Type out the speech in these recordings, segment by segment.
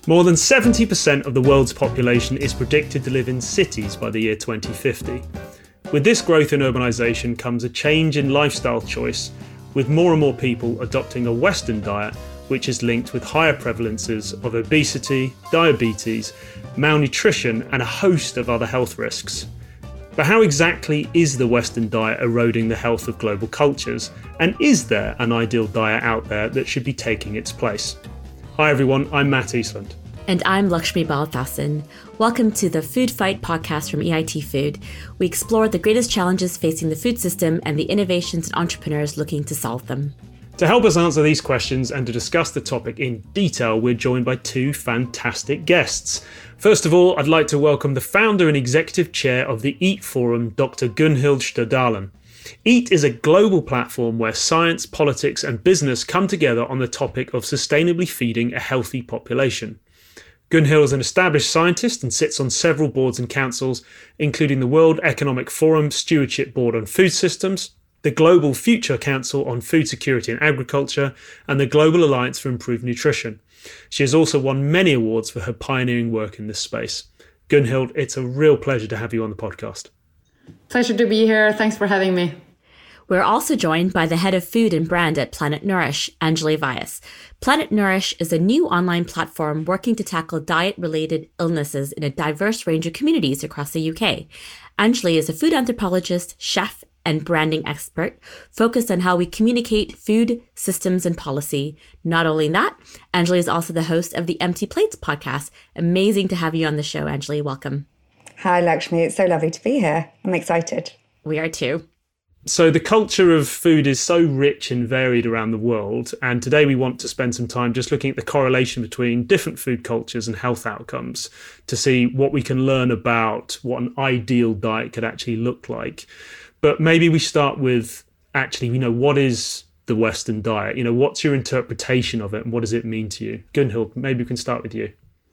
More than 70% of the world's population is predicted to live in cities by the year 2050. With this growth in urbanisation comes a change in lifestyle choice, with more and more people adopting a Western diet, which is linked with higher prevalences of obesity, diabetes, malnutrition, and a host of other health risks. But how exactly is the Western diet eroding the health of global cultures? And is there an ideal diet out there that should be taking its place? Hi everyone, I'm Matt Eastland. And I'm Lakshmi Balathasan. Welcome to the Food Fight podcast from EIT Food. We explore the greatest challenges facing the food system and the innovations and entrepreneurs looking to solve them. To help us answer these questions and to discuss the topic in detail, we're joined by two fantastic guests. First of all, I'd like to welcome the founder and executive chair of the EAT Forum, Dr. Gunhild Stordalen. EAT is a global platform where science, politics and business come together on the topic of sustainably feeding a healthy population. Gunhild is an established scientist and sits on several boards and councils, including the World Economic Forum Stewardship Board on Food Systems, the Global Future Council on Food Security and Agriculture, and the Global Alliance for Improved Nutrition. She has also won many awards for her pioneering work in this space. Gunhild, it's a real pleasure to have you on the podcast. Pleasure to be here. Thanks for having me. We're also joined by the head of food and brand at Planet Nourish, Anjali Vyas. Planet Nourish is a new online platform working to tackle diet-related illnesses in a diverse range of communities across the UK. Anjali is a food anthropologist, chef, and branding expert focused on how we communicate food, systems, and policy. Not only that, Anjali is also the host of the Empty Plates podcast. Amazing to have you on the show, Anjali. Welcome. Hi, Lakshmi. It's so lovely to be here. I'm excited. We are too. So the culture of food is so rich and varied around the world, and today we want to spend some time just looking at the correlation between different food cultures and health outcomes to see what we can learn about what an ideal diet could actually look like. But maybe we start with actually, what is the Western diet? What's your interpretation of it and what does it mean to you? Gunhild, maybe we can start with you.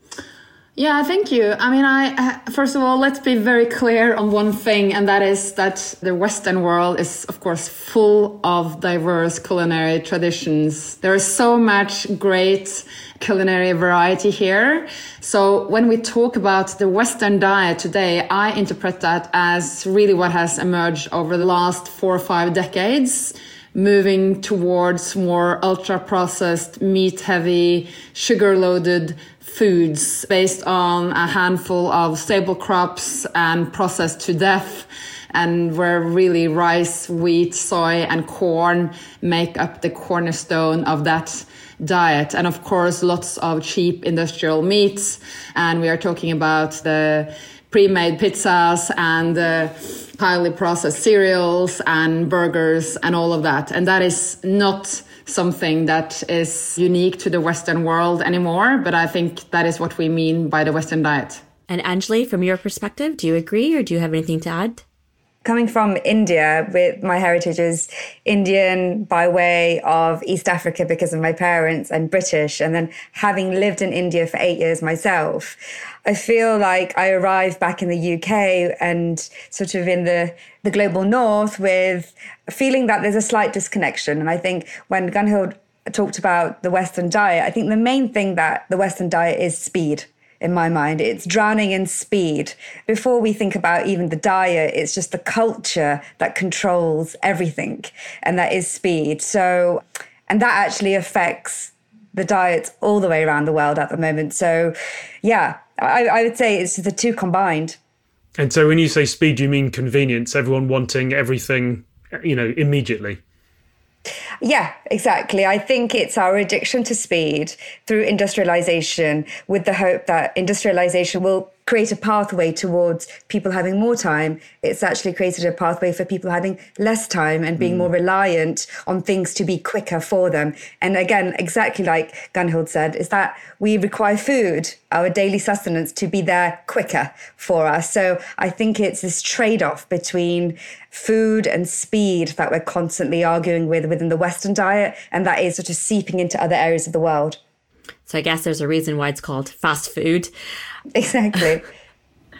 Yeah, thank you. First of all, let's be very clear on one thing, and that is that the Western world is, of course, full of diverse culinary traditions. There is so much great culinary variety here. So when we talk about the Western diet today, I interpret that as really what has emerged over the last 4 or 5 decades, moving towards more ultra-processed, meat-heavy, sugar-loaded foods based on a handful of staple crops and processed to death, and where really rice, wheat, soy, and corn make up the cornerstone of that diet. And of course, lots of cheap industrial meats. And we are talking about the pre-made pizzas and highly processed cereals and burgers and all of that. And that is not something that is unique to the Western world anymore, but I think that is what we mean by the Western diet. And Anjali, from your perspective, do you agree or do you have anything to add? Coming from India, with my heritage is Indian by way of East Africa because of my parents, and British, and then having lived in India for 8 years myself, I feel like I arrived back in the UK and sort of in the global north with a feeling that there's a slight disconnection. And I think when Gunhild talked about the Western diet, I think the main thing that the Western diet is speed. In my mind, it's drowning in speed. Before we think about even the diet, it's just the culture that controls everything, and that is speed. So, and that actually affects the diets all the way around the world at the moment. So, yeah, I would say it's the two combined. And so when you say speed, do you mean convenience? Everyone wanting everything, immediately? Yeah, exactly. I think it's our addiction to speed through industrialization, with the hope that industrialization will create a pathway towards people having more time. It's actually created a pathway for people having less time and being more reliant on things to be quicker for them. And again, exactly like Gunhild said, is that we require food, our daily sustenance, to be there quicker for us. So I think it's this trade-off between food and speed that we're constantly arguing with within the Western diet, and that is sort of seeping into other areas of the world. So I guess there's a reason why it's called fast food. Exactly.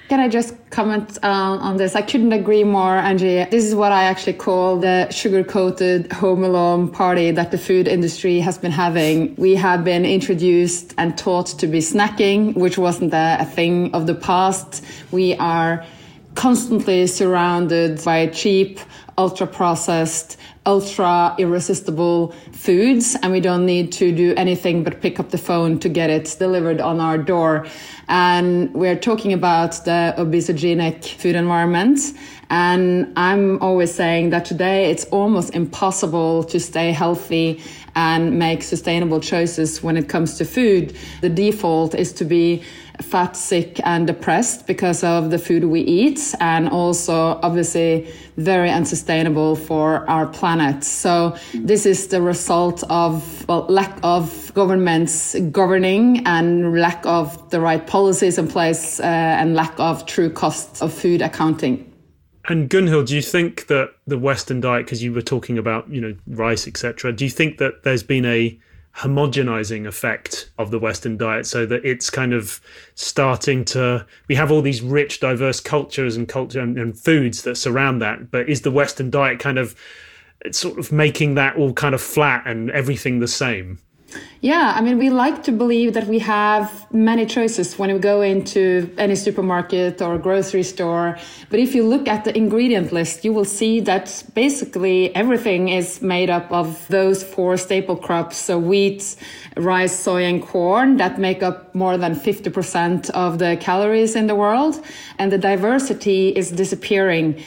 Can I just comment on this? I couldn't agree more, Angie. This is what I actually call the sugar-coated Home Alone party that the food industry has been having. We have been introduced and taught to be snacking, which wasn't a thing of the past. We are constantly surrounded by cheap, ultra-processed, ultra-irresistible foods, and we don't need to do anything but pick up the phone to get it delivered on our door. And we're talking about the obesogenic food environment. And I'm always saying that today it's almost impossible to stay healthy and make sustainable choices when it comes to food. The default is to be fat, sick, and depressed because of the food we eat, and also obviously very unsustainable for our planet. So this is the result of lack of governments governing and lack of the right policies in place and lack of true cost of food accounting. And Gunhild, do you think that the Western diet, because you were talking about, rice, etc., do you think that there's been a homogenizing effect of the Western diet, so that it's kind of starting to, we have all these rich, diverse cultures and foods that surround that, but is the Western diet kind of sort of making that all kind of flat and everything the same? Yeah, I mean, we like to believe that we have many choices when we go into any supermarket or grocery store. But if you look at the ingredient list, you will see that basically everything is made up of those 4 staple crops. So wheat, rice, soy, and corn that make up more than 50% of the calories in the world. And the diversity is disappearing.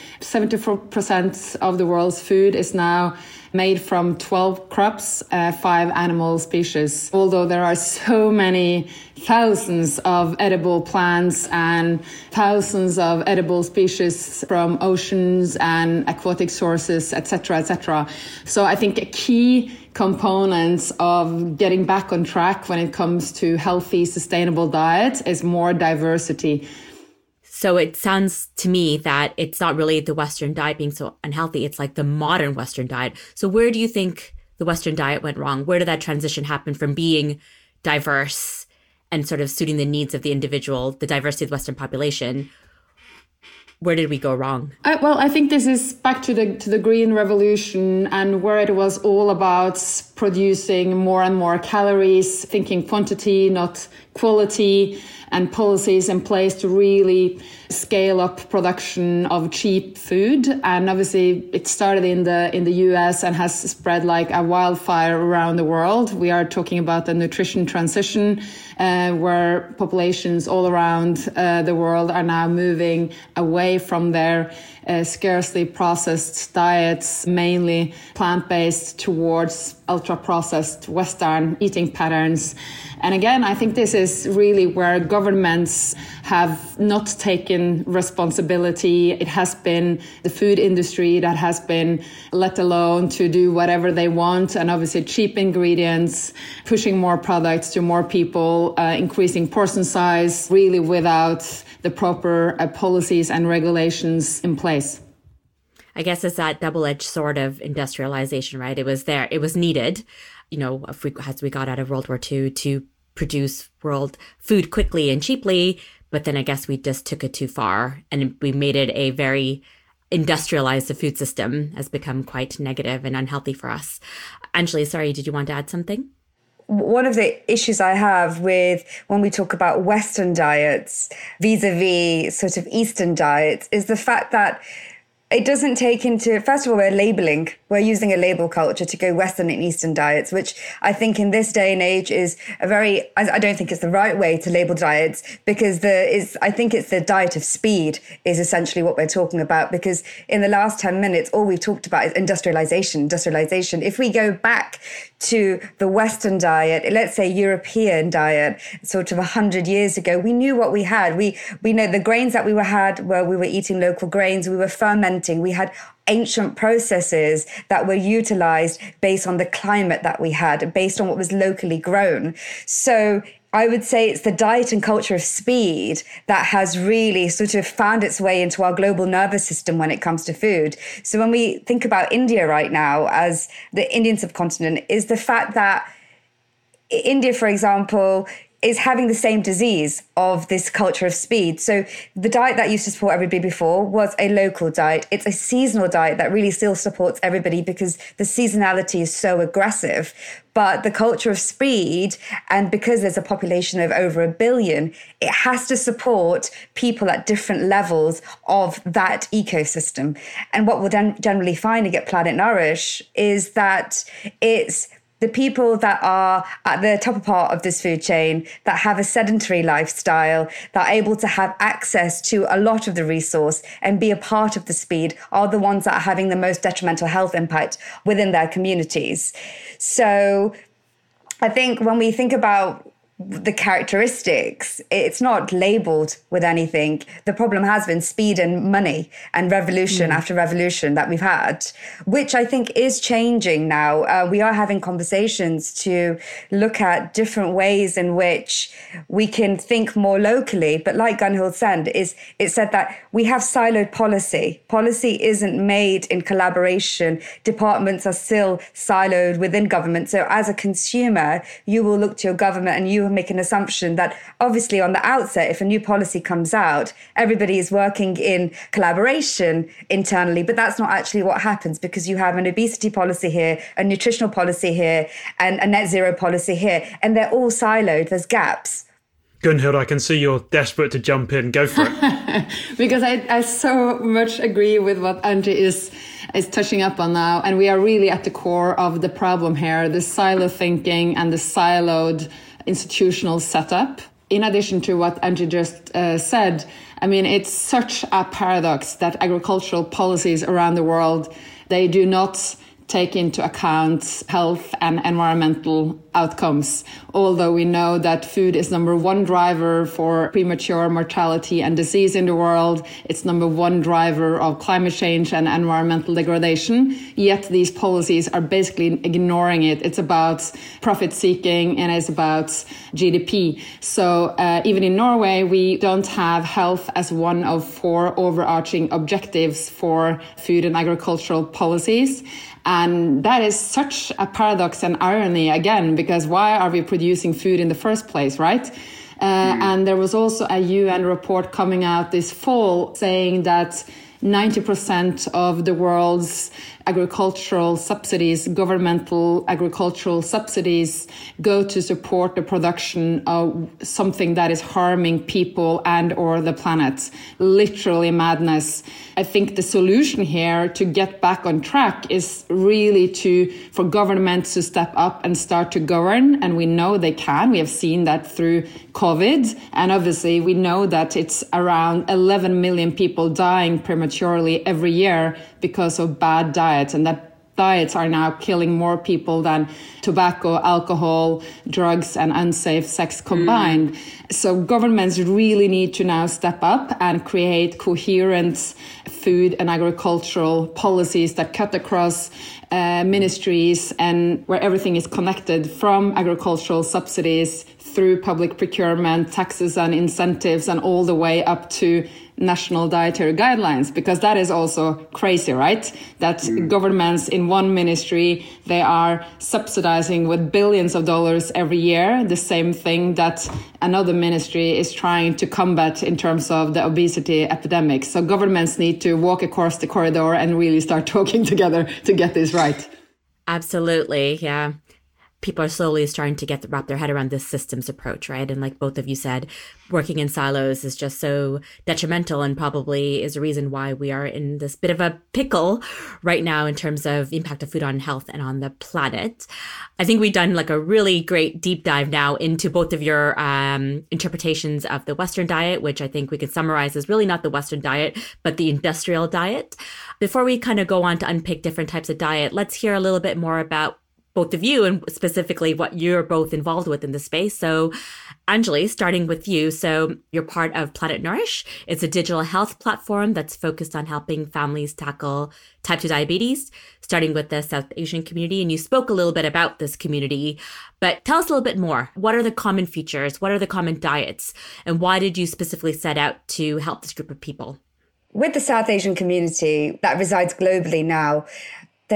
74% of the world's food is now made from 12 crops, 5 animal species. Although there are so many thousands of edible plants and thousands of edible species from oceans and aquatic sources, etc., etc. So I think a key component of getting back on track when it comes to healthy, sustainable diet is more diversity. So it sounds to me that it's not really the Western diet being so unhealthy. It's like the modern Western diet. So where do you think the Western diet went wrong? Where did that transition happen from being diverse and sort of suiting the needs of the individual, the diversity of the Western population? Where did we go wrong? I think this is back to the Green Revolution, and where it was all about producing more and more calories, thinking quantity, not quality, and policies in place to really scale up production of cheap food. And obviously it started in the US and has spread like a wildfire around the world. We are talking about the nutrition transition, where populations all around the world are now moving away from their scarcely processed diets, mainly plant-based, towards ultra-processed Western eating patterns. And again, I think this is really where governments have not taken responsibility. It has been the food industry that has been let alone to do whatever they want, and obviously cheap ingredients, pushing more products to more people, increasing portion size, really without the proper policies and regulations in place. I guess it's that double-edged sword of industrialization, right? It was there. It was needed, as we got out of World War II to produce world food quickly and cheaply. But then I guess we just took it too far, and we made it a very industrialized. The food system has become quite negative and unhealthy for us. Anjali, sorry, did you want to add something? One of the issues I have with when we talk about Western diets vis-a-vis sort of Eastern diets is the fact that it doesn't take into, first of all, we're labeling. We're using a label culture to go Western and Eastern diets, which I think in this day and age is I don't think it's the right way to label diets, because I think it's the diet of speed is essentially what we're talking about, because in the last 10 minutes, all we've talked about is industrialization. If we go back to the Western diet, let's say European diet, sort of 100 years ago, we knew what we had. We know the grains that we were eating local grains, we were fermenting, we had ancient processes that were utilized based on the climate that we had, based on what was locally grown. So I would say it's the diet and culture of speed that has really sort of found its way into our global nervous system when it comes to food. So when we think about India right now as the Indian subcontinent, is the fact that India, for example, is having the same disease of this culture of speed. So the diet that used to support everybody before was a local diet. It's a seasonal diet that really still supports everybody because the seasonality is so aggressive. But the culture of speed, and because there's a population of over 1 billion, it has to support people at different levels of that ecosystem. And what we'll then generally finding at Planet Nourish is that it's the people that are at the top part of this food chain, that have a sedentary lifestyle, that are able to have access to a lot of the resource and be a part of the speed, are the ones that are having the most detrimental health impact within their communities. So I think when we think about the characteristics, it's not labeled with anything. The problem has been speed and money and revolution after revolution that we've had, which I think is changing now. We are having conversations to look at different ways in which we can think more locally. But like Gunhild said, it said that we have siloed policy. Policy isn't made in collaboration. Departments are still siloed within government. So as a consumer, you will look to your government and you make an assumption that obviously on the outset, if a new policy comes out, everybody is working in collaboration internally, but that's not actually what happens, because you have an obesity policy here, a nutritional policy here, and a net zero policy here, and they're all siloed. There's gaps. Gunhild, I can see you're desperate to jump in. Go for it. Because I so much agree with what Angie is touching up on now. And we are really at the core of the problem here, the silo thinking and the siloed institutional setup. In addition to what Angie just said, I mean, it's such a paradox that agricultural policies around the world, they do not take into account health and environmental outcomes. Although we know that food is number one driver for premature mortality and disease in the world, it's number one driver of climate change and environmental degradation. Yet these policies are basically ignoring it. It's about profit seeking and it's about GDP. So even in Norway, we don't have health as one of 4 overarching objectives for food and agricultural policies. And that is such a paradox and irony, again, because why are we producing food in the first place, right? And there was also a UN report coming out this fall saying that 90% of the world's agricultural subsidies, governmental agricultural subsidies, go to support the production of something that is harming people and or the planet. Literally madness. I think the solution here to get back on track is really for governments to step up and start to govern. And we know they can. We have seen that through COVID. And obviously we know that it's around 11 million people dying prematurely every year because of bad diets, and that diets are now killing more people than tobacco, alcohol, drugs, and unsafe sex combined. So governments really need to now step up and create coherent food and agricultural policies that cut across ministries and where everything is connected, from agricultural subsidies through public procurement, taxes and incentives, and all the way up to national dietary guidelines, because that is also crazy, right? That governments in one ministry, they are subsidizing with billions of dollars every year, the same thing that another ministry is trying to combat in terms of the obesity epidemic. So governments need to walk across the corridor and really start talking together to get this right. Absolutely, yeah. People are slowly starting to wrap their head around this systems approach, right? And like both of you said, working in silos is just so detrimental and probably is a reason why we are in this bit of a pickle right now in terms of the impact of food on health and on the planet. I think we've done like a really great deep dive now into both of your interpretations of the Western diet, which I think we could summarize as really not the Western diet, but the industrial diet. Before we kind of go on to unpick different types of diet, let's hear a little bit more about both of you and specifically what you're both involved with in the space. So Anjali, starting with you. So you're part of Planet Nourish. It's a digital health platform that's focused on helping families tackle type 2 diabetes, starting with the South Asian community. And you spoke a little bit about this community, but tell us a little bit more. What are the common features? What are the common diets? And why did you specifically set out to help this group of people? With the South Asian community that resides globally now, there's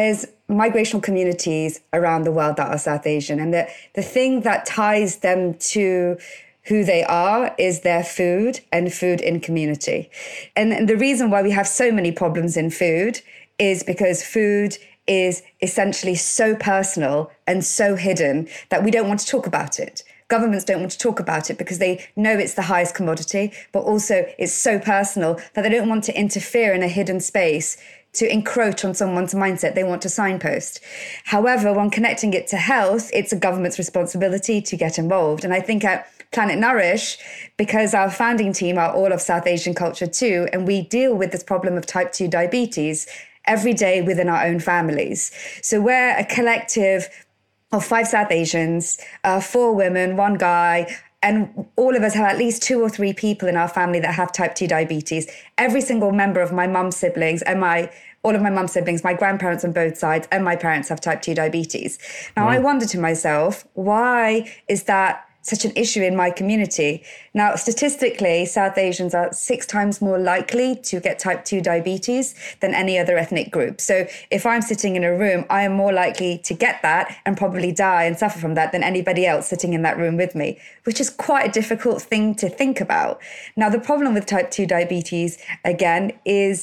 migrational communities around the world that are South Asian. And the thing that ties them to who they are is their food and food in community. And the reason why we have so many problems in food is because food is essentially so personal and so hidden that we don't want to talk about it. Governments don't want to talk about it because they know it's the highest commodity, but also it's so personal that they don't want to interfere in a hidden space to encroach on someone's mindset. They want to signpost. However, when connecting it to health, it's a government's responsibility to get involved. And I think at Planet Nourish, because our founding team are all of South Asian culture too, and we deal with this problem of type 2 diabetes every day within our own families. So we're a collective of 5 South Asians, 4 women, 1 guy, and all of us have at least 2 or 3 people in our family that have type 2 diabetes. Every single member of my mum's siblings and all of my mum's siblings, my grandparents on both sides, and my parents have type 2 diabetes. Now, I wonder to myself, why is that such an issue in my community? Now, statistically, South Asians are 6 times more likely to get type 2 diabetes than any other ethnic group. So if I'm sitting in a room, I am more likely to get that and probably die and suffer from that than anybody else sitting in that room with me, which is quite a difficult thing to think about. Now, the problem with type 2 diabetes, again, is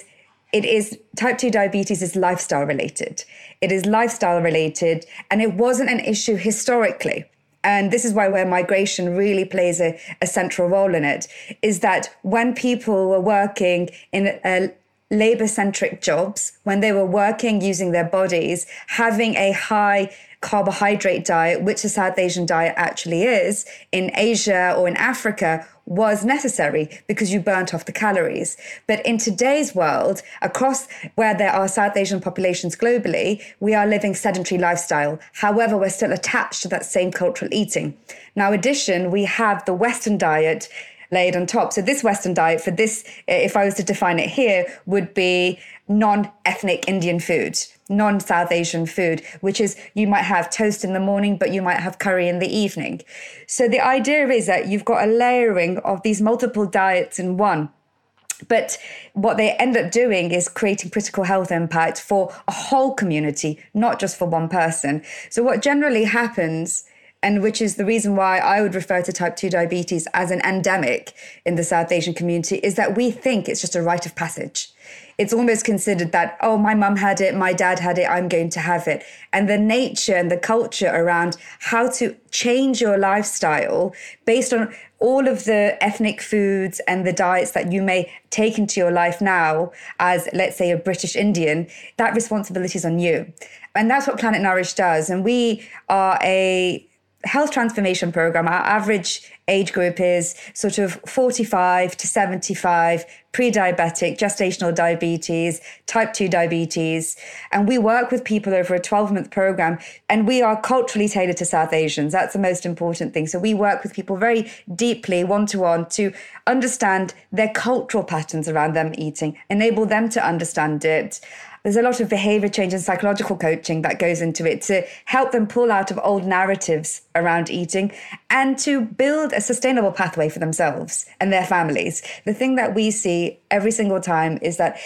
type 2 diabetes is lifestyle related. It is lifestyle related, and it wasn't an issue historically. And this is where migration really plays a central role in it, is that when people were working in labor-centric jobs, when they were working using their bodies, having a high carbohydrate diet, which the South Asian diet actually is, in Asia or in Africa, was necessary because you burnt off the calories. But in today's world, across where there are South Asian populations globally, we are living sedentary lifestyle. However, we're still attached to that same cultural eating. Now, in addition, we have the Western diet laid on top. So this Western diet, for this, if I was to define it here, would be non-ethnic Indian food, non-South Asian food, which is you might have toast in the morning, but you might have curry in the evening. So the idea is that you've got a layering of these multiple diets in one. But what they end up doing is creating critical health impact for a whole community, not just for one person. So what generally happens, and which is the reason why I would refer to type 2 diabetes as an endemic in the South Asian community, is that we think it's just a rite of passage. It's almost considered that, oh, my mum had it, my dad had it, I'm going to have it. And the nature and the culture around how to change your lifestyle based on all of the ethnic foods and the diets that you may take into your life now as, let's say, a British Indian, that responsibility is on you. And that's what Planet Nourish does. And we are a health transformation program. Our average age group is sort of 45 to 75, pre-diabetic, gestational diabetes, type 2 diabetes. And we work with people over a 12-month program, and we are culturally tailored to South Asians. That's the most important thing. So we work with people very deeply, one-to-one, to understand their cultural patterns around them eating, enable them to understand it. There's a lot of behavior change and psychological coaching that goes into it to help them pull out of old narratives around eating and to build a sustainable pathway for themselves and their families. The thing that we see every single time is that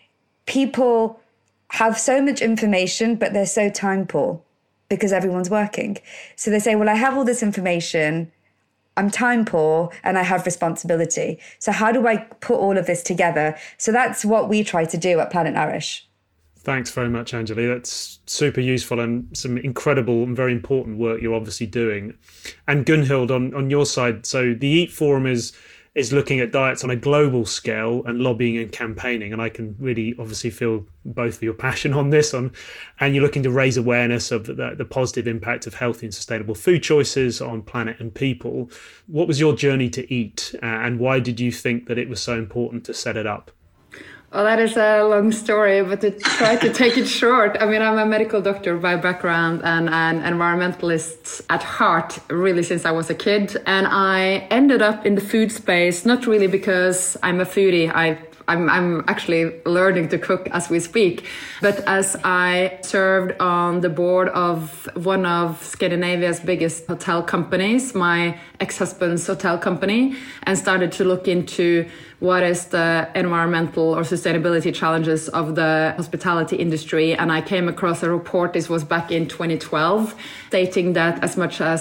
people have so much information, but they're so time poor because everyone's working. So they say, well, I have all this information, I'm time poor, and I have responsibility. So how do I put all of this together? So that's what we try to do at Planet Nourish. Thanks very much, Anjali. That's super useful and some incredible and very important work you're obviously doing. And Gunhild, on your side, so the EAT Forum is looking at diets on a global scale and lobbying and campaigning. And I can really obviously feel both of your passion on this, and you're looking to raise awareness of the positive impact of healthy and sustainable food choices on planet and people. What was your journey to EAT, and why did you think that it was so important to set it up? Well, that is a long story, but to try to take it short, I mean, I'm a medical doctor by background and an environmentalist at heart, really, since I was a kid. And I ended up in the food space, not really because I'm a foodie. I'm actually learning to cook as we speak. But as I served on the board of one of Scandinavia's biggest hotel companies, my ex-husband's hotel company, and started to look into what is the environmental or sustainability challenges of the hospitality industry. And I came across a report, this was back in 2012, stating that as much as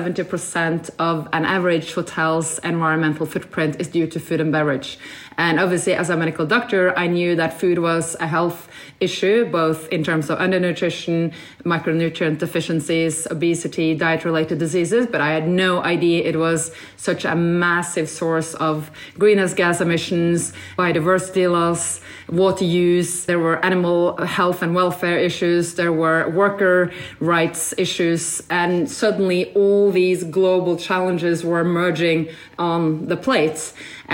70% of an average hotel's environmental footprint is due to food and beverage. And obviously, as a medical doctor, I knew that food was a health issue, both in terms of undernutrition, micronutrient deficiencies, obesity, diet-related diseases, but I had no idea it was such a massive source of greenhouse gas emissions, biodiversity loss, water use. There were animal health and welfare issues. There were worker rights issues. And suddenly all these global challenges were emerging on the plate.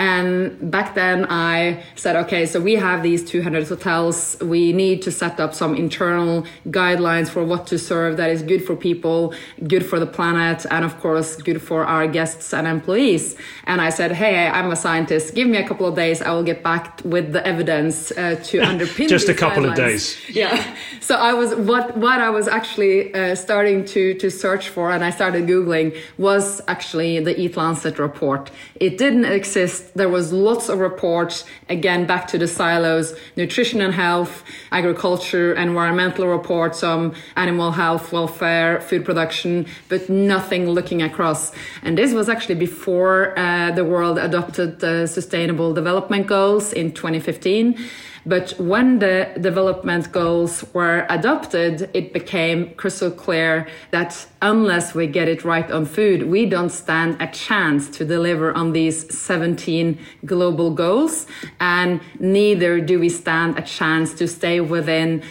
And back then I said, okay, so we have these 200 hotels. We need to set up some internal guidelines for what to serve that is good for people, good for the planet, and of course, good for our guests and employees. And I said, hey, I'm a scientist. Give me a couple of days. I will get back with the evidence to underpin just these a couple guidelines. Of days. Yeah. So I was what I was actually starting to search for, and I started Googling, was actually the Eat Lancet report. It didn't exist. There was lots of reports, again, back to the silos, nutrition and health, agriculture, environmental reports on animal health, welfare, food production, but nothing looking across. And this was actually before the world adopted the Sustainable Development Goals in 2015. But when the development goals were adopted, it became crystal clear that unless we get it right on food, we don't stand a chance to deliver on these 17 global goals. And neither do we stand a chance to stay within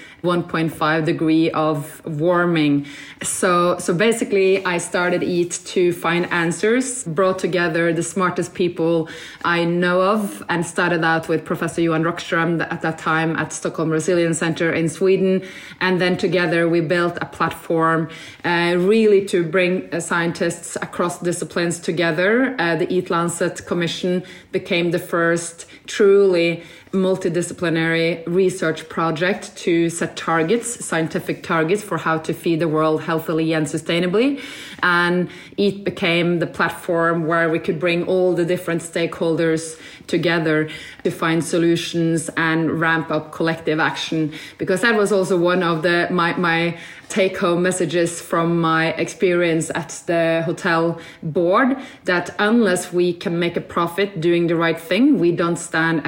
1.5 degree of warming. So basically I started EAT to find answers, brought together the smartest people I know of, and started out with Professor Johan Rockström at that time at Stockholm Resilience Center in Sweden. And then together we built a platform really to bring scientists across disciplines together. The Eat Lancet Commission became the first truly multidisciplinary research project to set targets, scientific targets for how to feed the world healthily and sustainably. And EAT became the platform where we could bring all the different stakeholders together to find solutions and ramp up collective action. Because that was also one of my take-home messages from my experience at the hotel board, that unless we can make a profit doing the right thing, we don't stand,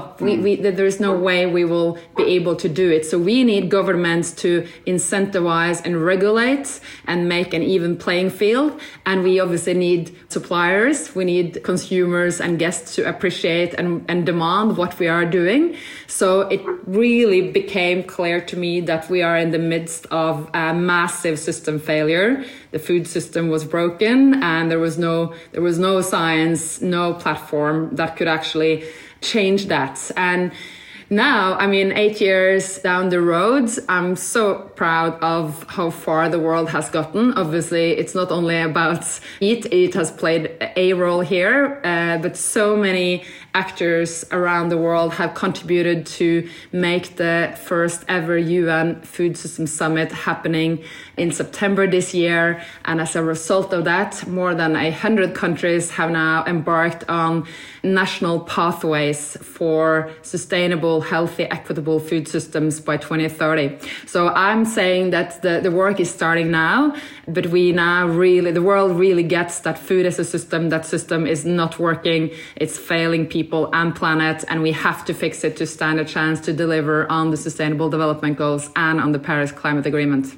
there is no way we will be able to do it. So we need governments to incentivize and regulate and make an even playing field. And we obviously need suppliers, we need consumers and guests to appreciate and demand what we are doing. So it really became clear to me that we are in the midst of a massive system failure. The food system was broken, and there was no science, no platform that could actually change that. And now, 8 years down the road, I'm so proud of how far the world has gotten. Obviously, it's not only about EAT. EAT has played a role here, but so many actors around the world have contributed to make the first ever UN Food System Summit happening in September this year. And as a result of that, more than 100 countries have now embarked on national pathways for sustainable, healthy, equitable food systems by 2030. So I'm saying that the work is starting now, but the world really gets that food is a system. That system is not working. It's failing people and planet, and we have to fix it to stand a chance to deliver on the Sustainable Development Goals and on the Paris Climate Agreement.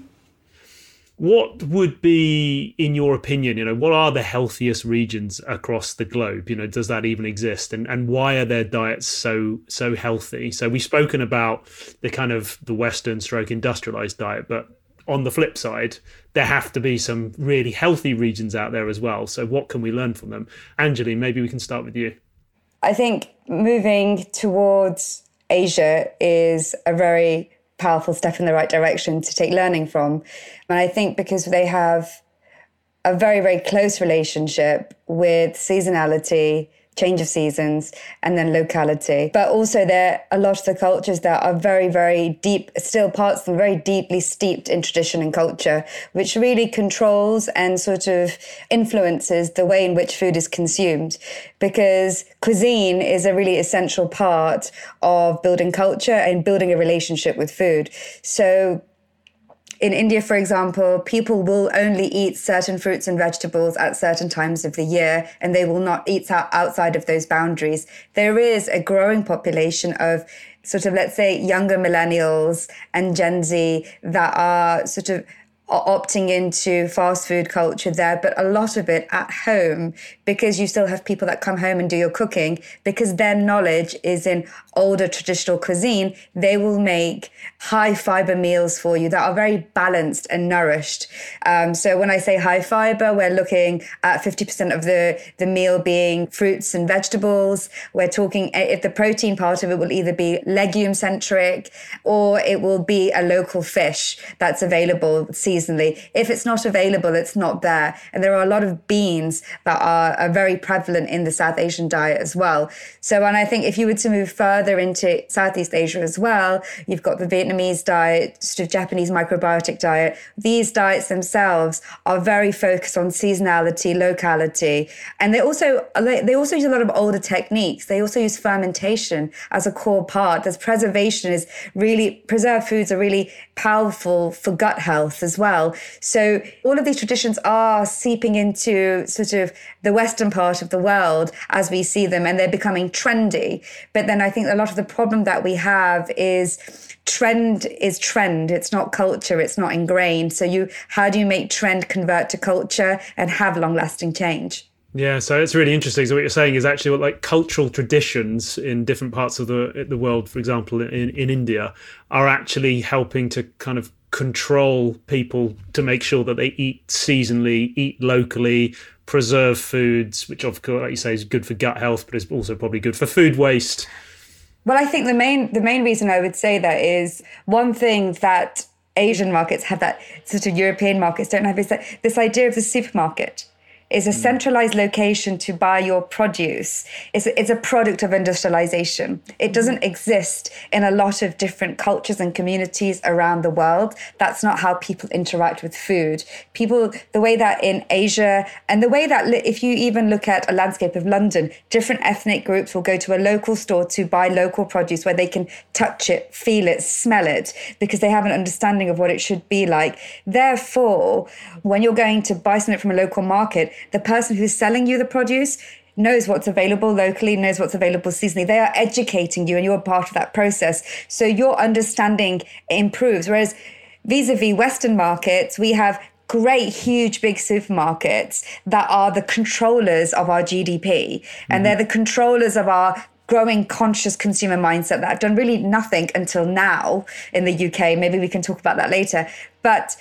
What would be, in your opinion, what are the healthiest regions across the globe? Does that even exist? And why are their diets so healthy? So we've spoken about the Western stroke industrialized diet, but on the flip side, there have to be some really healthy regions out there as well. So what can we learn from them? Anjali, maybe we can start with you. I think moving towards Asia is a very powerful step in the right direction to take learning from. And I think because they have a very, very close relationship with seasonality, change of seasons, and then locality. But also there are a lot of the cultures that are very, very deep, still parts of them very deeply steeped in tradition and culture, which really controls and sort of influences the way in which food is consumed. Because cuisine is a really essential part of building culture and building a relationship with food. So in India, for example, people will only eat certain fruits and vegetables at certain times of the year, and they will not eat outside of those boundaries. There is a growing population of sort of, let's say, younger millennials and Gen Z that are sort of opting into fast food culture there, but a lot of it at home, because you still have people that come home and do your cooking, because their knowledge is in older traditional cuisine. They will make high fiber meals for you that are very balanced and nourished. So when I say high fiber, we're looking at 50% of the meal being fruits and vegetables. We're talking, if the protein part of it will either be legume centric or it will be a local fish that's available seasonally. If it's not available, it's not there. And there are a lot of beans that are very prevalent in the South Asian diet as well. So, and I think if you were to move further into Southeast Asia as well, you've got the Vietnamese diet, sort of Japanese microbiotic diet. These diets themselves are very focused on seasonality, locality. And they also use a lot of older techniques. They also use fermentation as a core part. There's preservation is really, preserved foods are really powerful for gut health as well. So all of these traditions are seeping into sort of the Western part of the world as we see them, and they're becoming trendy. But then I think a lot of the problem that we have is trend is trend. It's not culture. It's not ingrained. So how do you make trend convert to culture and have long lasting change? Yeah, so it's really interesting. So what you're saying is actually what, like, cultural traditions in different parts of the world, for example, in India, are actually helping to kind of control people to make sure that they eat seasonally, eat locally, preserve foods, which of course, like you say, is good for gut health, but is also probably good for food waste. Well, I think the main reason I would say that is one thing that Asian markets have that sort of European markets don't have is that this idea of the supermarket is a centralized location to buy your produce. It's a product of industrialization. It doesn't exist in a lot of different cultures and communities around the world. That's not how people interact with food. People, the way that in Asia, and the way that if you even look at a landscape of London, different ethnic groups will go to a local store to buy local produce where they can touch it, feel it, smell it, because they have an understanding of what it should be like. Therefore, when you're going to buy something from a local market, the person who's selling you the produce knows what's available locally, knows what's available seasonally. They are educating you and you're part of that process. So your understanding improves. Whereas vis-a-vis Western markets, we have great, huge, big supermarkets that are the controllers of our GDP. And they're the controllers of our growing conscious consumer mindset that have done really nothing until now in the UK. Maybe we can talk about that later. But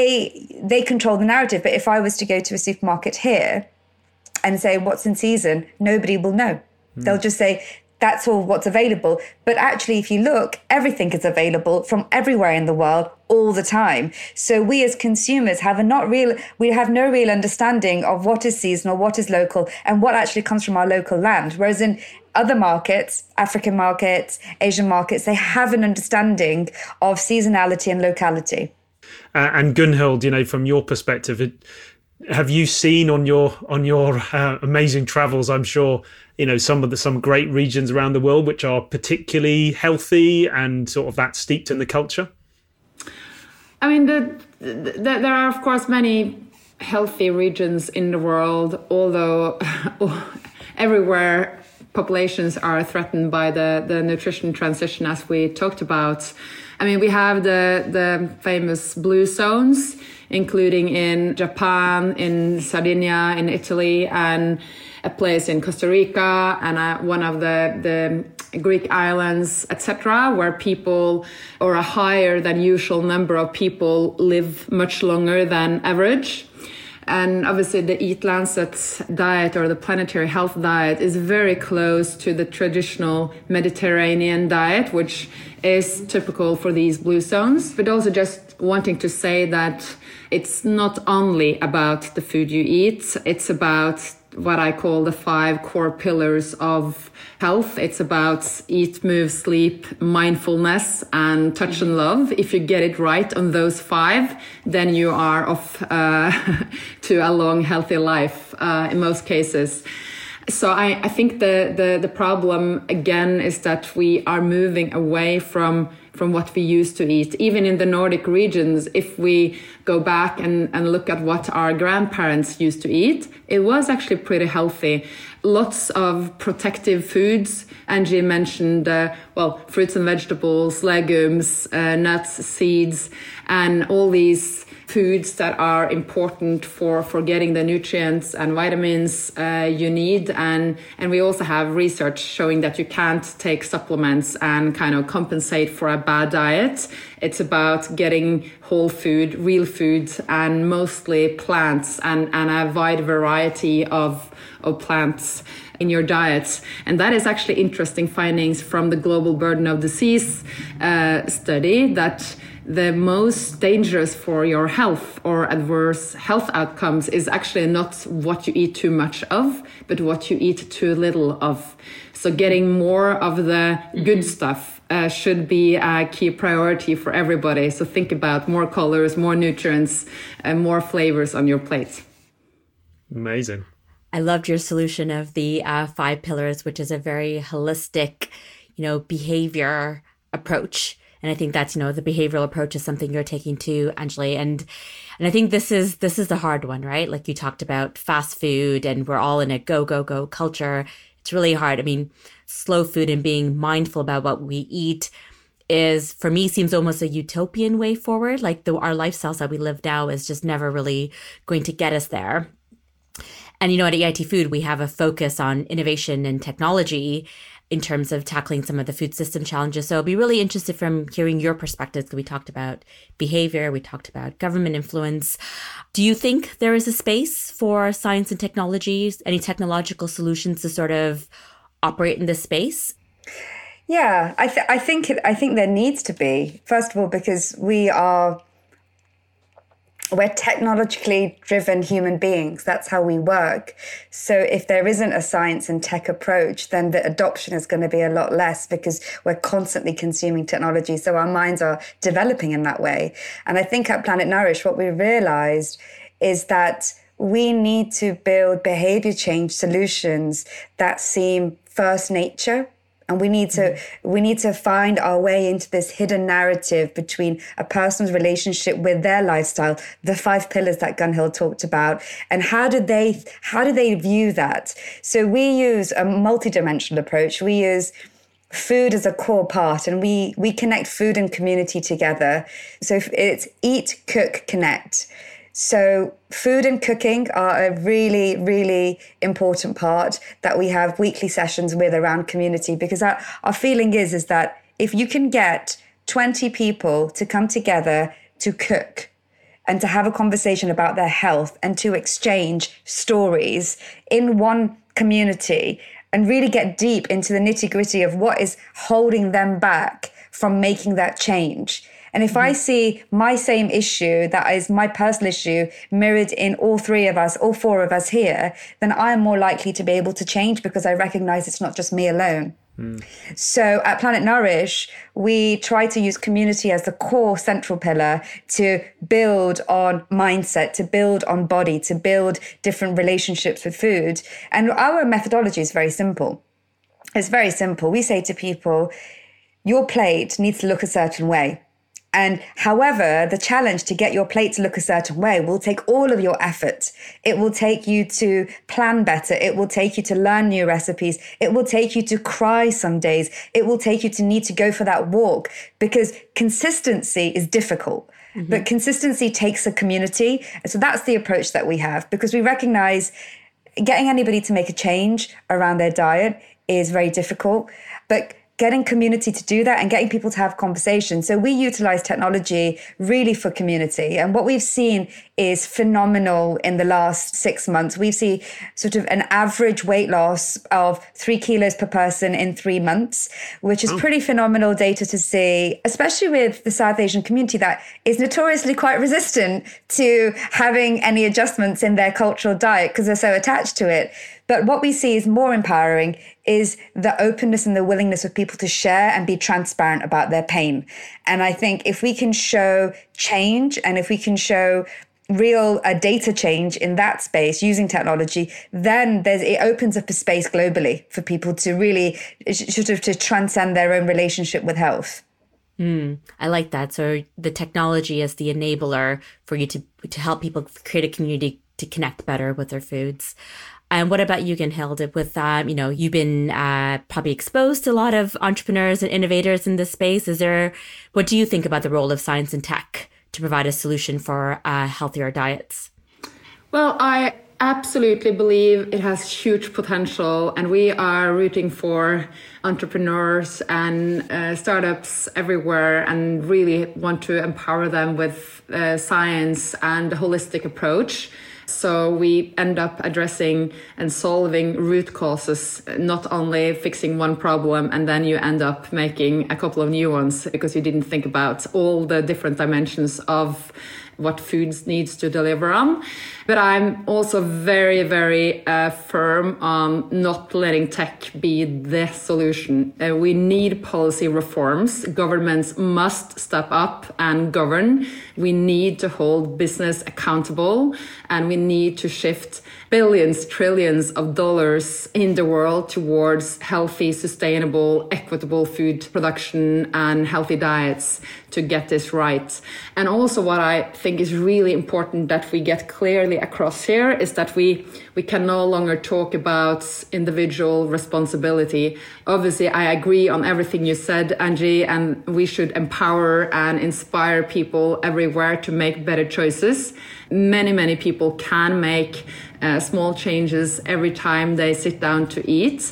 they control the narrative. But if I was to go to a supermarket here and say what's in season, nobody will know. They'll just say, that's all what's available. But actually, if you look, everything is available from everywhere in the world all the time. So we as consumers have no real understanding of what is seasonal, what is local, and what actually comes from our local land. Whereas in other markets, African markets, Asian markets, they have an understanding of seasonality and locality. And Gunhild, from your perspective, have you seen on your amazing travels, I'm sure, some great regions around the world which are particularly healthy and sort of that steeped in the culture? I mean, there are, of course, many healthy regions in the world, although everywhere populations are threatened by the nutrition transition, as we talked about. I mean, we have the famous blue zones, including in Japan, in Sardinia, in Italy, and a place in Costa Rica, and one of the Greek islands, etc., where people, or a higher than usual number of people, live much longer than average. And obviously the Eat Lancet diet, or the planetary health diet, is very close to the traditional Mediterranean diet, which is typical for these blue zones. But also just wanting to say that it's not only about the food you eat, it's about what I call the 5 core pillars of health. It's about eat, move, sleep, mindfulness, and touch and love. If you get it right on those 5, then you are off to a long, healthy life in most cases. So I think the problem, again, is that we are moving away from what we used to eat. Even in the Nordic regions, if we go back and look at what our grandparents used to eat, it was actually pretty healthy. Lots of protective foods. Angie mentioned, fruits and vegetables, legumes, nuts, seeds, and all these foods that are important for getting the nutrients and vitamins you need. And we also have research showing that you can't take supplements and kind of compensate for a bad diet. It's about getting whole food, real food, and mostly plants and a wide variety of plants in your diet. And that is actually interesting findings from the Global Burden of Disease study, that the most dangerous for your health or adverse health outcomes is actually not what you eat too much of, but what you eat too little of. So getting more of the good stuff should be a key priority for everybody. So think about more colors, more nutrients, and more flavors on your plate. Amazing. I loved your solution of the 5 pillars, which is a very holistic, behavior approach. And I think that's, the behavioral approach is something you're taking too, Anjali. And I think this is the hard one, right? Like you talked about fast food, and we're all in a go, go, go culture. It's really hard. I mean, slow food and being mindful about what we eat is, for me, seems almost a utopian way forward. Like our lifestyles that we live now is just never really going to get us there. And, at EIT Food, we have a focus on innovation and technology in terms of tackling some of the food system challenges. So I'll be really interested from hearing your perspectives, because we talked about behavior, we talked about government influence. Do you think there is a space for science and technologies, any technological solutions to sort of operate in this space? Yeah, I think there needs to be. First of all, because we're technologically driven human beings. That's how we work. So if there isn't a science and tech approach, then the adoption is going to be a lot less, because we're constantly consuming technology. So our minds are developing in that way. And I think at Planet Nourish, what we realized is that we need to build behavior change solutions that seem first nature. And we need to find our way into this hidden narrative between a person's relationship with their lifestyle, the 5 pillars that Gunhild talked about, and how do they view that? So we use a multidimensional approach. We use food as a core part, and we connect food and community together. So it's eat, cook, connect. So food and cooking are a really, really important part that we have weekly sessions with around community, because our feeling is that if you can get 20 people to come together to cook and to have a conversation about their health and to exchange stories in one community and really get deep into the nitty-gritty of what is holding them back from making that change. And if I see my same issue, that is my personal issue, mirrored in all 4 of us here, then I am more likely to be able to change, because I recognize it's not just me alone. So at Planet Nourish, we try to use community as the core central pillar to build on mindset, to build on body, to build different relationships with food. And our methodology is very simple. It's very simple. We say to people, your plate needs to look a certain way. And however, the challenge to get your plate to look a certain way will take all of your effort. It will take you to plan better. It will take you to learn new recipes. It will take you to cry some days. It will take you to need to go for that walk, because consistency is difficult. Mm-hmm. But consistency takes a community. And so that's the approach that we have, because we recognize getting anybody to make a change around their diet is very difficult. But getting community to do that and getting people to have conversations. So we utilize technology really for community. And what we've seen is phenomenal in the last 6 months. We've seen sort of an average weight loss of 3 kilos per person in 3 months, which is pretty phenomenal data to see, especially with the South Asian community that is notoriously quite resistant to having any adjustments in their cultural diet because they're so attached to it. But what we see is more empowering is the openness and the willingness of people to share and be transparent about their pain. And I think if we can show change and if we can show real data change in that space using technology, then it opens up a space globally for people to really sort of to transcend their own relationship with health. I like that. So the technology is the enabler for you to help people create a community to connect better with their foods. And what about you, Gunhild? With you've been probably exposed to a lot of entrepreneurs and innovators in this space. What do you think about the role of science and tech to provide a solution for healthier diets? Well, I absolutely believe it has huge potential, and we are rooting for entrepreneurs and startups everywhere and really want to empower them with science and a holistic approach. So we end up addressing and solving root causes, not only fixing one problem and then you end up making a couple of new ones because you didn't think about all the different dimensions of what foods needs to deliver on. But I'm also very, very firm on not letting tech be the solution. We need policy reforms. Governments must step up and govern. We need to hold business accountable, and we need to shift billions, trillions of dollars in the world towards healthy, sustainable, equitable food production and healthy diets to get this right. And also what I think is really important that we get clearly across here is that we can no longer talk about individual responsibility. Obviously, I agree on everything you said, Angie, and we should empower and inspire people everywhere to make better choices. Many, many people can make small changes every time they sit down to eat.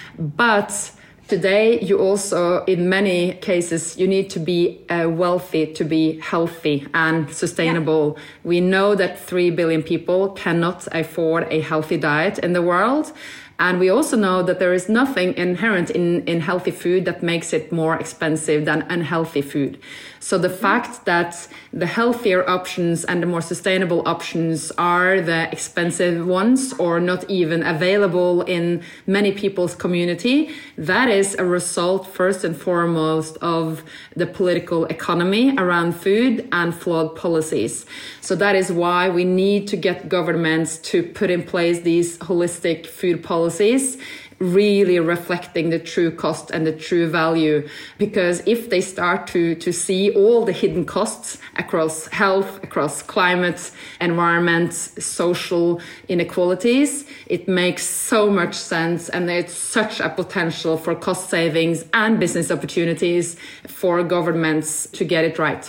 But today, you also, in many cases, you need to be wealthy to be healthy and sustainable. Yeah. We know that 3 billion people cannot afford a healthy diet in the world. And we also know that there is nothing inherent in healthy food that makes it more expensive than unhealthy food. So the fact that the healthier options and the more sustainable options are the expensive ones or not even available in many people's community, that is a result first and foremost of the political economy around food and flawed policies. So that is why we need to get governments to put in place these holistic food policies, really reflecting the true cost and the true value. Because if they start to see all the hidden costs across health, across climate, environment, social inequalities, it makes so much sense, and there's such a potential for cost savings and business opportunities for governments to get it right.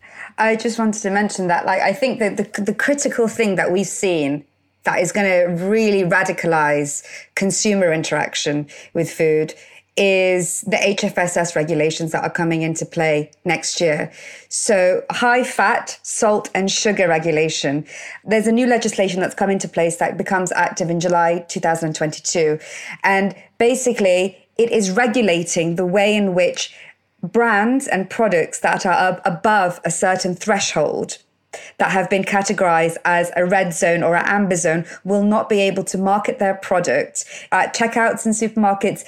I just wanted to mention that, I think that the critical thing that we've seen that is going to really radicalize consumer interaction with food is the HFSS regulations that are coming into play next year. So high fat, salt and sugar regulation. There's a new legislation that's come into place that becomes active in July 2022. And basically it is regulating the way in which brands and products that are above a certain threshold that have been categorized as a red zone or an amber zone will not be able to market their product at checkouts in supermarkets.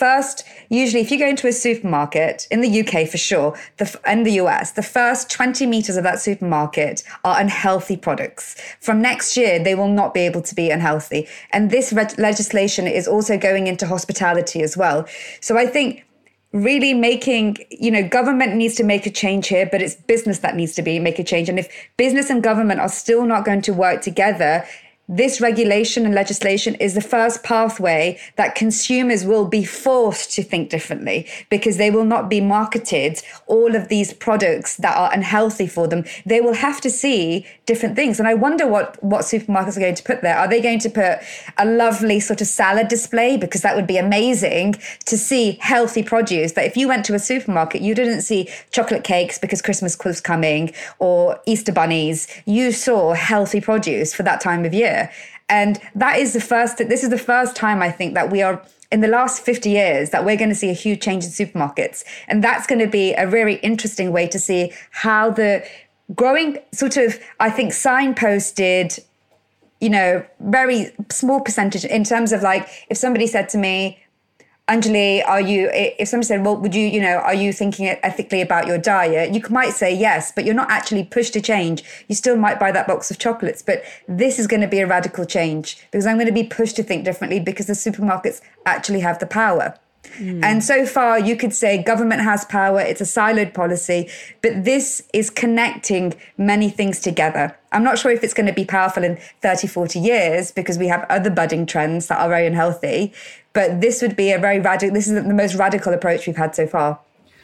Usually if you go into a supermarket, in the UK for sure, in the US, the first 20 meters of that supermarket are unhealthy products. From next year, they will not be able to be unhealthy. And this legislation is also going into hospitality as well. So I think really government needs to make a change here, but it's business that needs to make a change. And if business and government are still not going to work together, this regulation and legislation is the first pathway that consumers will be forced to think differently, because they will not be marketed all of these products that are unhealthy for them. They will have to see different things. And I wonder what supermarkets are going to put there. Are they going to put a lovely sort of salad display? Because that would be amazing to see healthy produce. That if you went to a supermarket, you didn't see chocolate cakes because Christmas was coming or Easter bunnies. You saw healthy produce for that time of year. And this is the first time I think that we are in the last 50 years that we're going to see a huge change in supermarkets. And that's going to be a very interesting way to see how the growing sort of, I think, signposted, very small percentage in terms of like, if somebody said to me, Anjali, if somebody said, well, are you thinking ethically about your diet? You might say yes, but you're not actually pushed to change. You still might buy that box of chocolates, but this is going to be a radical change because I'm going to be pushed to think differently because the supermarkets actually have the power. And so far, you could say government has power. It's a siloed policy, but this is connecting many things together. I'm not sure if it's going to be powerful in 30, 40 years because we have other budding trends that are very unhealthy. But this would be this is the most radical approach we've had so far.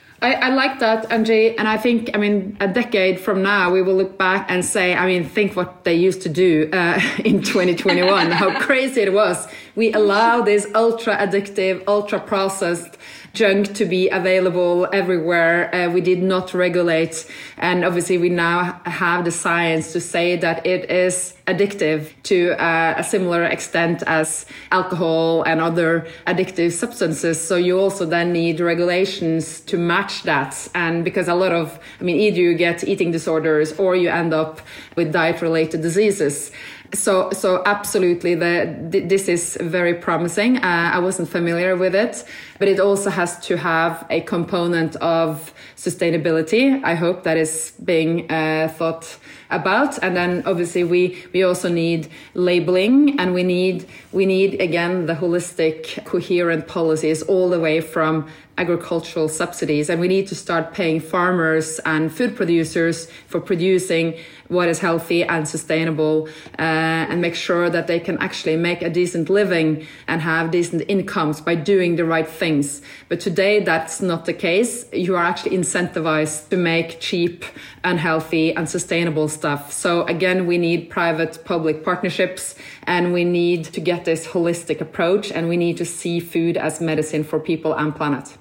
I like that, Angie. And I think, a decade from now, we will look back and say, think what they used to do in 2021, how crazy it was. We allow this ultra addictive, ultra processed junk to be available everywhere. We did not regulate. And obviously we now have the science to say that it is addictive to a similar extent as alcohol and other addictive substances. So you also then need regulations to match that. And because a lot of, either you get eating disorders or you end up with diet-related diseases. So absolutely, this is very promising. I wasn't familiar with it, but it also has to have a component of sustainability. I hope that is being thought about. And then obviously we also need labeling, and we need again the holistic, coherent policies all the way from agricultural subsidies. And we need to start paying farmers and food producers for producing what is healthy and sustainable, and make sure that they can actually make a decent living and have decent incomes by doing the right things. But today that's not the case. You are actually incentivized to make cheap, unhealthy, unsustainable stuff. So again, we need private-public partnerships, and we need to get this holistic approach, and we need to see food as medicine for people and planet.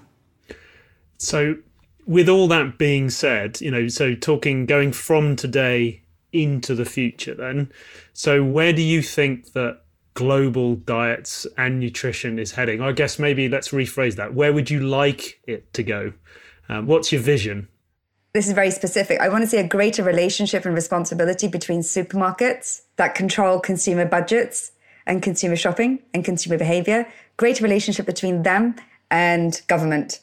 So with all that being said, going from today into the future then, so where do you think that global diets and nutrition is heading? I guess maybe let's rephrase that. Where would you like it to go? What's your vision? This is very specific. I want to see a greater relationship and responsibility between supermarkets that control consumer budgets and consumer shopping and consumer behavior, greater relationship between them and government,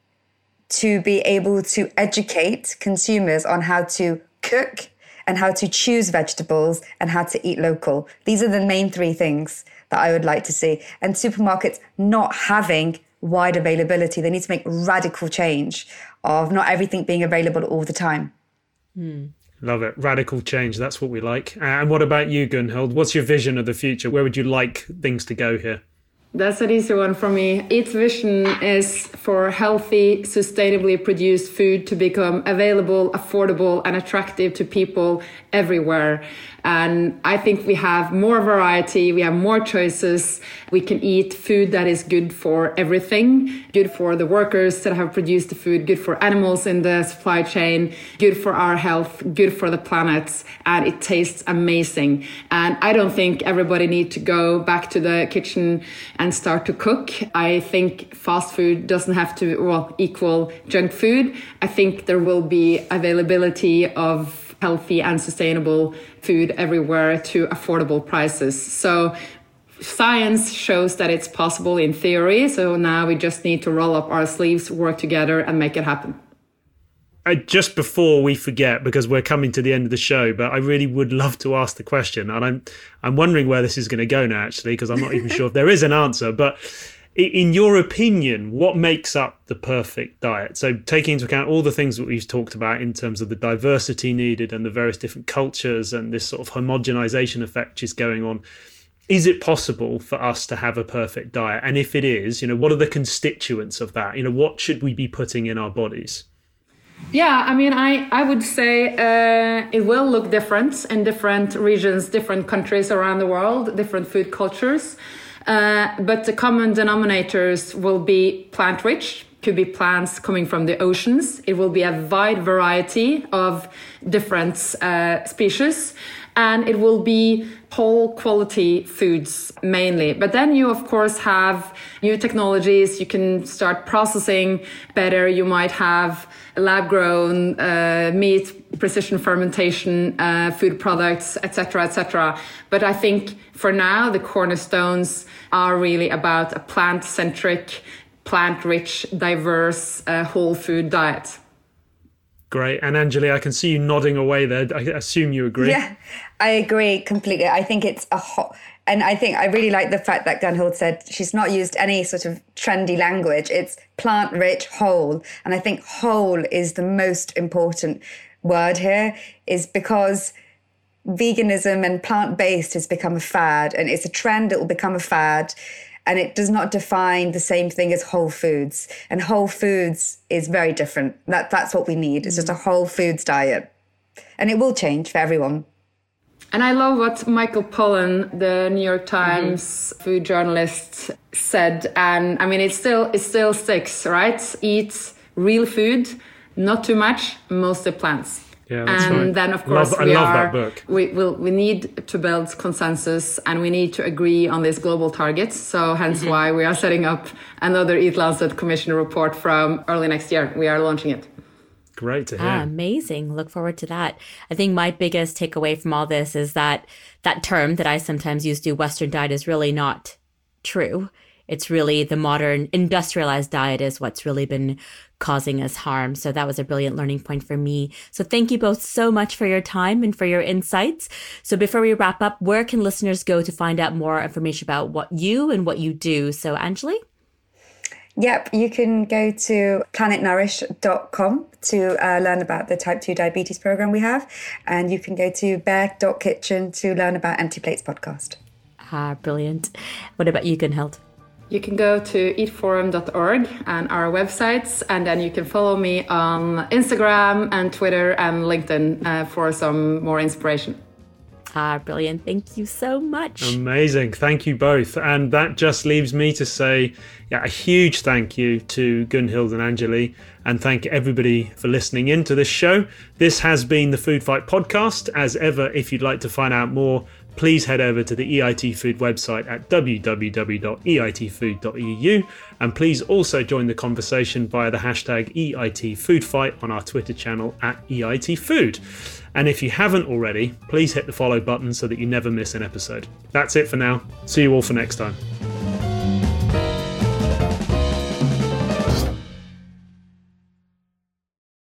to be able to educate consumers on how to cook and how to choose vegetables and how to eat local. These are the main three things that I would like to see. And supermarkets not having wide availability. They need to make radical change of not everything being available all the time. Love it. Radical change. That's what we like. And what about you, Gunhild? What's your vision of the future? Where would you like things to go here? That's an easy one for me. Its vision is for healthy, sustainably produced food to become available, affordable, and attractive to people everywhere. And I think we have more variety, we have more choices. We can eat food that is good for everything, good for the workers that have produced the food, good for animals in the supply chain, good for our health, good for the planet, and it tastes amazing. And I don't think everybody needs to go back to the kitchen and start to cook. I think fast food doesn't have to equal junk food. I think there will be availability of healthy and sustainable food everywhere to affordable prices. So science shows that it's possible in theory. So now we just need to roll up our sleeves, work together, and make it happen. Just before we forget, because we're coming to the end of the show, but I really would love to ask the question, and I'm wondering where this is going to go now, actually, because I'm not even sure if there is an answer. But In your opinion, what makes up the perfect diet? So taking into account all the things that we've talked about in terms of the diversity needed and the various different cultures and this sort of homogenization effect which is going on, is it possible for us to have a perfect diet? And if it is, what are the constituents of that? What should we be putting in our bodies? Yeah, I mean, I would say it will look different in different regions, different countries around the world, different food cultures. But the common denominators will be plant-rich, could be plants coming from the oceans. It will be a wide variety of different species, and it will be whole quality foods mainly. But then you, of course, have new technologies. You can start processing better. You might have lab-grown meat, precision fermentation, food products, etc., etc. But I think for now, the cornerstones are really about a plant-centric, plant-rich, diverse, whole food diet. Great. And Anjali, I can see you nodding away there. I assume you agree. Yeah, I agree completely. I think it's and I think I really like the fact that Gunhild said she's not used any sort of trendy language. It's plant-rich, whole. And I think whole is the most important word here, is because veganism and plant-based has become a fad, and it's a trend that will become a fad. And it does not define the same thing as whole foods. And whole foods is very different. That's what we need. It's just a whole foods diet. And it will change for everyone. And I love what Michael Pollan, the New York Times food journalist, said. And I mean, it still sticks, right? Eat real food, not too much, mostly plants. Yeah, that's and right. then, of course, I love that book. We need to build consensus, and we need to agree on these global targets. So hence why we are setting up another Eat Lancet Commission report from early next year. We are launching it. Great to hear. Amazing. Look forward to that. I think my biggest takeaway from all this is that term that I sometimes use to Western diet is really not true. It's really the modern industrialized diet is what's really been causing us harm. So that was a brilliant learning point for me. So thank you both so much for your time and for your insights. So before we wrap up, where can listeners go to find out more information about what you and what you do? So Anjali? Yep, you can go to planetnourish.com to learn about the type 2 diabetes program we have. And you can go to bear.kitchen to learn about Empty Plates podcast. Brilliant. What about you, Gunhild? You can go to eatforum.org and our websites, and then you can follow me on Instagram and Twitter and LinkedIn for some more inspiration. Brilliant. Thank you so much. Amazing. Thank you both. And that just leaves me to say a huge thank you to Gunhild and Anjali, and thank everybody for listening in to this show. This has been the Food Fight podcast. As ever, if you'd like to find out more, please head over to the EIT Food website at www.eitfood.eu, and please also join the conversation via the hashtag EITFoodFight on our Twitter channel at EITFood. And if you haven't already, please hit the follow button so that you never miss an episode. That's it for now. See you all for next time.